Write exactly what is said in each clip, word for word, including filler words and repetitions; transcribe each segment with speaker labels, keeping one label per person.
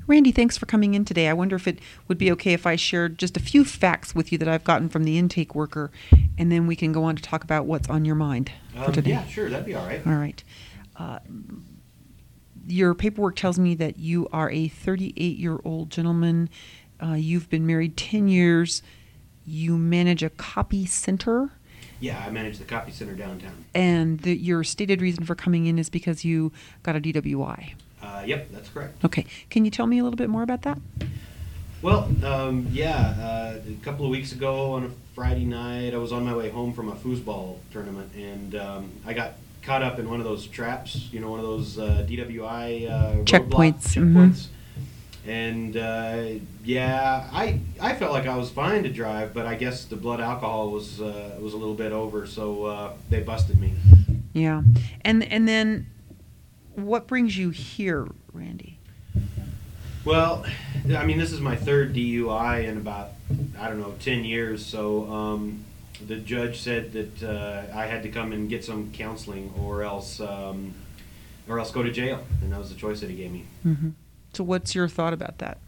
Speaker 1: Randy, thanks for coming in today. I wonder if it would be okay if I shared just a few facts with you that I've gotten from the intake worker, and then we can go on to talk about what's on your mind for
Speaker 2: Um,
Speaker 1: today.
Speaker 2: yeah, sure, that'd be all right.
Speaker 1: All right. Uh, your paperwork tells me that you are a thirty-eight-year-old gentleman. Uh, you've been married ten years. You manage a copy center.
Speaker 2: Yeah, I manage the copy center downtown.
Speaker 1: And the, your stated reason for coming in is because you got a D W I.
Speaker 2: Uh, yep, that's correct.
Speaker 1: Okay. Can you tell me a little bit more about that?
Speaker 2: Well, um, yeah, uh, a couple of weeks ago on a Friday night, I was on my way home from a foosball tournament, and um, I got caught up in one of those traps, you know, one of those uh, D W I uh,
Speaker 1: Checkpoints.
Speaker 2: roadblock
Speaker 1: Mhm.
Speaker 2: checkpoints. And uh, yeah, I I felt like I was fine to drive, but I guess the blood alcohol was uh, was a little bit over, so uh, they busted me.
Speaker 1: Yeah. And and then what brings you here, Randy?
Speaker 2: Well, I mean, this is my third D U I in about, I don't know, ten years. So um, the judge said that uh, I had to come and get some counseling, or else, um, or else go to jail, and that was the choice that he gave me.
Speaker 1: Mm-hmm. So what's your thought about that?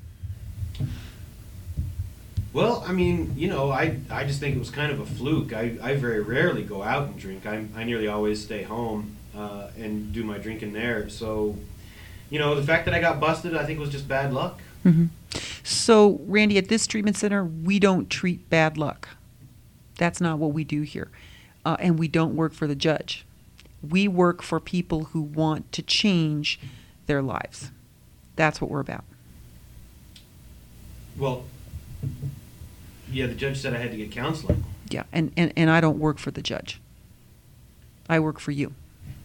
Speaker 2: Well, I mean, you know, I I just think it was kind of a fluke. I, I very rarely go out and drink. I I nearly always stay home uh, and do my drinking there. So, you know, the fact that I got busted, I think was just bad luck.
Speaker 1: Mm-hmm. So, Randy, at this treatment center, we don't treat bad luck. That's not what we do here. Uh, and we don't work for the judge. We work for people who want to change their lives. That's what we're about.
Speaker 2: Well, yeah, the judge said I had to get counseling.
Speaker 1: Yeah, and, and, and I don't work for the judge. I work for you.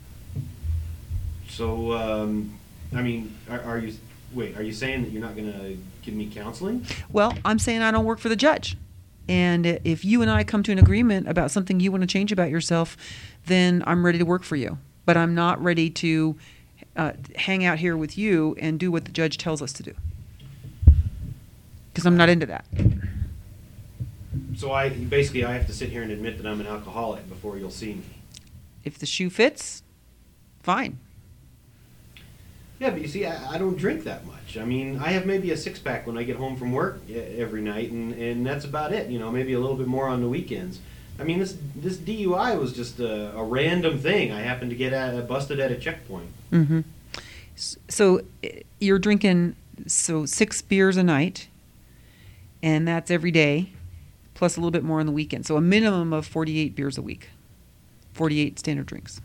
Speaker 2: So, um, I mean, are, are you, wait, are you saying that you're not going to give me counseling?
Speaker 1: Well, I'm saying I don't work for the judge. And if you and I come to an agreement about something you want to change about yourself, then I'm ready to work for you. But I'm not ready to uh, hang out here with you and do what the judge tells us to do. Because I'm not into that.
Speaker 2: So I, basically, I have to sit here and admit that I'm an alcoholic before you'll see me.
Speaker 1: If the shoe fits, fine.
Speaker 2: Yeah, but you see, I, I don't drink that much. I mean, I have maybe a six-pack when I get home from work e- every night, and, and that's about it. You know, maybe a little bit more on the weekends. I mean, this this D U I was just a, a random thing. I happened to get at, busted at a checkpoint.
Speaker 1: Mm-hmm. So uh, you're drinking so six beers a night, and that's every day, plus a little bit more on the weekend. So a minimum of forty-eight beers a week, forty-eight standard drinks.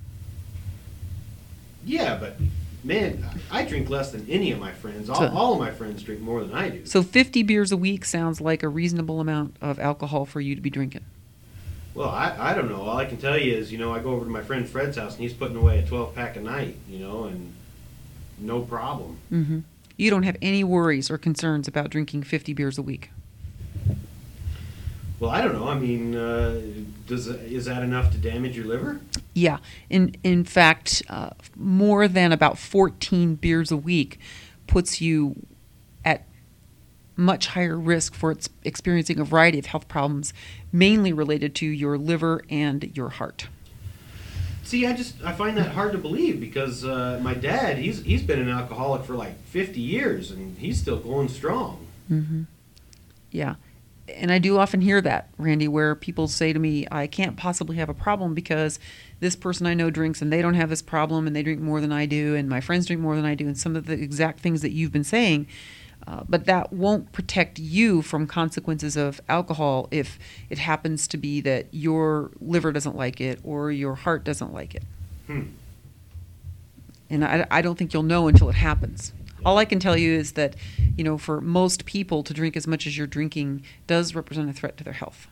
Speaker 2: Yeah, but man, I drink less than any of my friends. All,
Speaker 1: So-
Speaker 2: all of my friends drink more than I do.
Speaker 1: So fifty beers a week sounds like a reasonable amount of alcohol for you to be drinking.
Speaker 2: Well, I, I don't know. All I can tell you is, you know, I go over to my friend Fred's house, and he's putting away a twelve-pack a night, you know, and no problem.
Speaker 1: Mm-hmm. You don't have any worries or concerns about drinking fifty beers a week.
Speaker 2: Well, I don't know. I mean, uh, does is that enough to damage your liver?
Speaker 1: Yeah. In, in fact, uh, more than about fourteen beers a week puts you at much higher risk for its experiencing a variety of health problems, mainly related to your liver and your heart.
Speaker 2: See, I just I find that hard to believe because uh, my dad, he's he's been an alcoholic for like fifty years, and he's still going strong.
Speaker 1: Mm-hmm. Yeah. And I do often hear that, Randy, where people say to me, I can't possibly have a problem because this person I know drinks and they don't have this problem and they drink more than I do and my friends drink more than I do, and some of the exact things that you've been saying. Uh, but that won't protect you from consequences of alcohol if it happens to be that your liver doesn't like it or your heart doesn't like it.
Speaker 2: Hmm.
Speaker 1: And I, I don't think you'll know until it happens. All I can tell you is that, you know, for most people to drink as much as you're drinking does represent a threat to their health.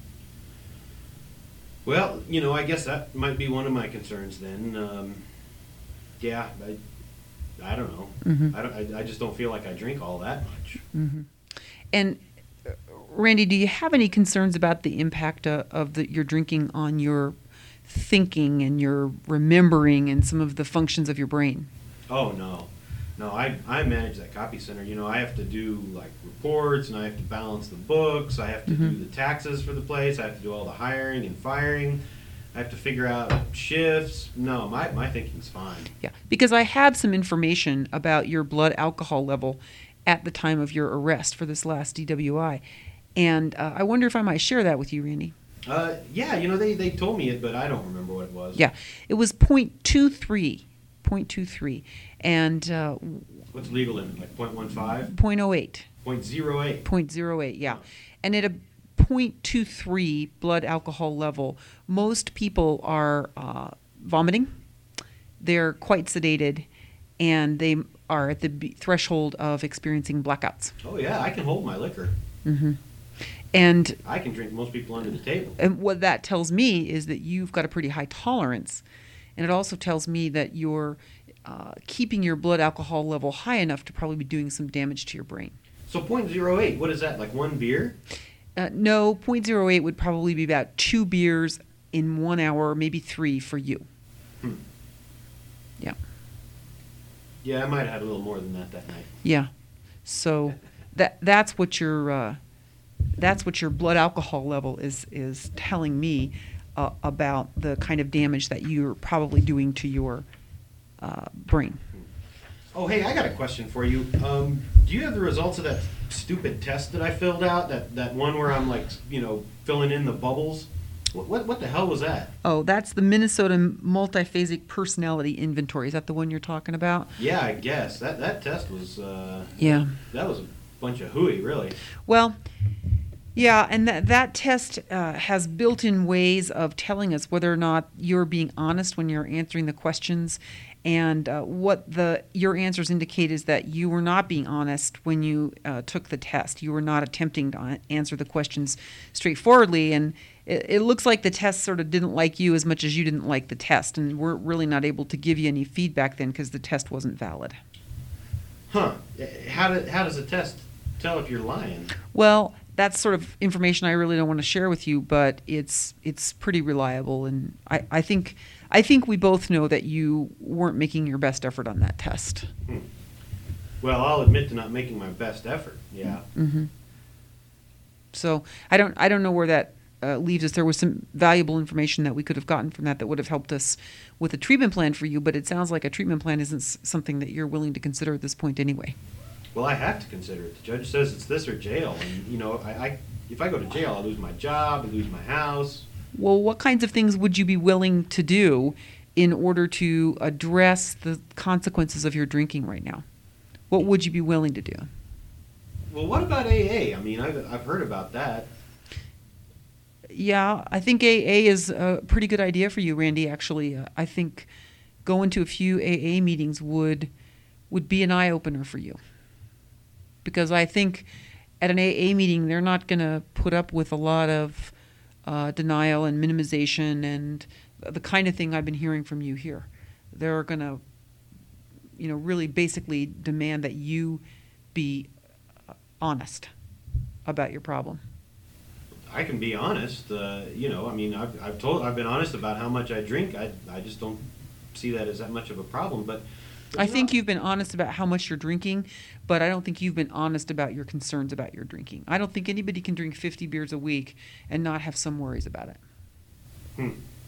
Speaker 2: Well, you know, I guess that might be one of my concerns then. Um, yeah, I, I don't know.
Speaker 1: Mm-hmm.
Speaker 2: I, don't, I, I just don't feel like I drink all that much.
Speaker 1: Mm-hmm. And uh, Randy, do you have any concerns about the impact uh, of the, your drinking on your thinking and your remembering and some of the functions of your brain?
Speaker 2: Oh, no. No, I, I manage that copy center. You know, I have to do, like, reports, and I have to balance the books. I have to
Speaker 1: Mm-hmm.
Speaker 2: do the taxes for the place. I have to do all the hiring and firing. I have to figure out shifts. No, my, my thinking's fine.
Speaker 1: Yeah, because I have some information about your blood alcohol level, at the time of your arrest for this last D W I. And uh, I wonder if I might share that with you, Randy.
Speaker 2: Uh, yeah, you know, they, they told me it, but I don't remember what it was.
Speaker 1: Yeah, it was point two three, point two three, and uh,
Speaker 2: What's legal in it, like point one five?
Speaker 1: point oh eight.
Speaker 2: point oh eight.
Speaker 1: point oh eight, yeah. And at a point two three blood alcohol level, most people are uh, vomiting, they're quite sedated, and they are at the b- threshold of experiencing blackouts.
Speaker 2: Oh, yeah, I can hold my liquor.
Speaker 1: Mm-hmm. And,
Speaker 2: I can drink most people under the table.
Speaker 1: and what that tells me is that you've got a pretty high tolerance. And it also tells me that you're uh, keeping your blood alcohol level high enough to probably be doing some damage to your brain.
Speaker 2: So point oh eight, what is that, like one beer?
Speaker 1: Uh, no, point oh eight would probably be about two beers in one hour, maybe three for you.
Speaker 2: Hmm.
Speaker 1: Yeah.
Speaker 2: Yeah, I might have had a little more than that that night.
Speaker 1: Yeah. So that that's what your uh, that's what your blood alcohol level is is telling me uh, about the kind of damage that you're probably doing to your uh, brain.
Speaker 2: Oh, hey, I got a question for you. Um, do you have the results of that stupid test that I filled out? That, that one where I'm like, you know, filling in the bubbles? What, what, what the hell was that?
Speaker 1: Oh, that's the Minnesota Multiphasic Personality Inventory. Is that the one you're talking about?
Speaker 2: Yeah, I guess. That, that test was, uh,
Speaker 1: Yeah.
Speaker 2: that was a bunch of hooey, really.
Speaker 1: Well, yeah, and that that test uh, has built-in ways of telling us whether or not you're being honest when you're answering the questions, and uh, what the your answers indicate is that you were not being honest when you uh, took the test. You were not attempting to answer the questions straightforwardly, and it, it looks like the test sort of didn't like you as much as you didn't like the test, and we're really not able to give you any feedback then because the test wasn't valid.
Speaker 2: Huh. How, do, how does a test tell if you're lying?
Speaker 1: Well, that's sort of information I really don't want to share with you, but it's it's pretty reliable, and I, I think I think we both know that you weren't making your best effort on that test.
Speaker 2: Hmm. Well, I'll admit to not making my best effort. Yeah.
Speaker 1: Mm-hmm. So I don't I don't know where that uh, leaves us. There was some valuable information that we could have gotten from that that would have helped us with a treatment plan for you, but it sounds like a treatment plan isn't s- something that you're willing to consider at this point anyway.
Speaker 2: Well, I have to consider it. The judge says it's this or jail, and you know, I, I if I go to jail, I lose my job, I lose my house.
Speaker 1: Well, what kinds of things would you be willing to do in order to address the consequences of your drinking right now? What would you be willing to do?
Speaker 2: Well, what about A A? I mean, I've I've heard about that.
Speaker 1: Yeah, I think A A is a pretty good idea for you, Randy, actually. Uh, I think going to a few A A meetings would would be an eye-opener for you. Because I think at an A A meeting, they're not going to put up with a lot of uh, denial and minimization and the kind of thing I've been hearing from you here. They're going to, you know, really basically demand that you be honest about your problem.
Speaker 2: I can be honest. Uh, you know, I mean, I've I've told I've been honest about how much I drink. I I just don't see that as that much of a problem. But, but
Speaker 1: I
Speaker 2: you
Speaker 1: think
Speaker 2: know,
Speaker 1: you've been honest about how much you're drinking, but I don't think you've been honest about your concerns about your drinking. I don't think anybody can drink fifty beers a week and not have some worries about it.
Speaker 2: Hmm.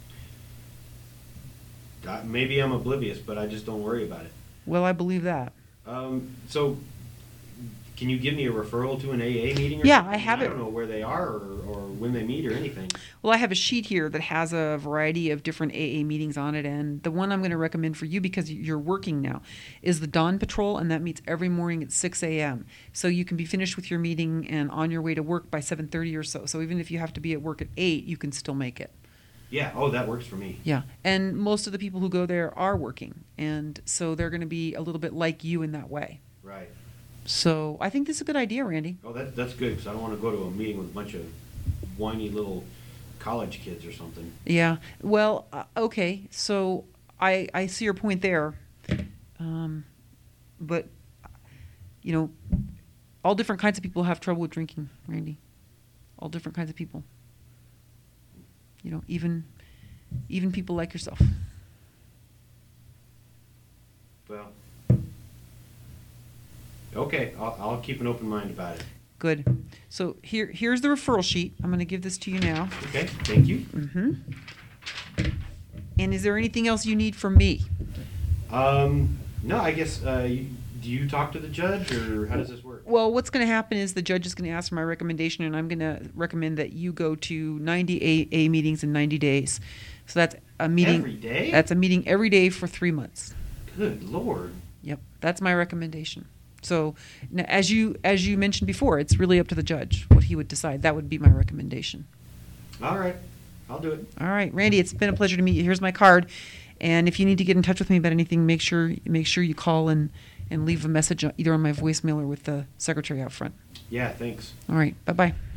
Speaker 2: Uh, maybe I'm oblivious, but I just don't worry about it.
Speaker 1: Well, I believe that.
Speaker 2: Um, so, can you give me a referral to an A A meeting? Or
Speaker 1: Yeah,
Speaker 2: something?
Speaker 1: I have
Speaker 2: I
Speaker 1: it.
Speaker 2: don't know where they are or, or when they meet or anything.
Speaker 1: Well, I have a sheet here that has a variety of different A A meetings on it, and the one I'm going to recommend for you, because you're working now, is the Dawn Patrol, and that meets every morning at six a.m. So you can be finished with your meeting and on your way to work by seven thirty or so. So even if you have to be at work at eight, you can still make it.
Speaker 2: Yeah. Oh, that works for me.
Speaker 1: Yeah, and most of the people who go there are working, and so they're going to be a little bit like you in that way.
Speaker 2: Right.
Speaker 1: So I think this is a good idea, Randy.
Speaker 2: Oh, that that's good because I don't want to go to a meeting with a bunch of whiny little college kids or something.
Speaker 1: Yeah. Well, uh, okay. So I I see your point there, um, but you know, all different kinds of people have trouble with drinking, Randy. All different kinds of people. You know, even even people like yourself.
Speaker 2: Well. Okay, I'll, I'll keep an open mind about it.
Speaker 1: Good. So here here's the referral sheet. I'm going to give this to you now.
Speaker 2: Okay, thank you.
Speaker 1: Mm-hmm. And is there anything else you need from me?
Speaker 2: Um, no, I guess, uh, you, do you talk to the judge, or how does this work?
Speaker 1: Well, what's going to happen is the judge is going to ask for my recommendation, and I'm going to recommend that you go to ninety A A meetings in ninety days. So that's a meeting.
Speaker 2: Every day?
Speaker 1: That's a meeting every day for three months.
Speaker 2: Good Lord.
Speaker 1: Yep, that's my recommendation. So, now, as you as you mentioned before, it's really up to the judge what he would decide. That would be my recommendation.
Speaker 2: All right. I'll do it.
Speaker 1: All right, Randy, it's been a pleasure to meet you. Here's my card, and if you need to get in touch with me about anything, make sure make sure you call and and leave a message either on my voicemail or with the secretary out front.
Speaker 2: Yeah, thanks.
Speaker 1: All right, bye bye.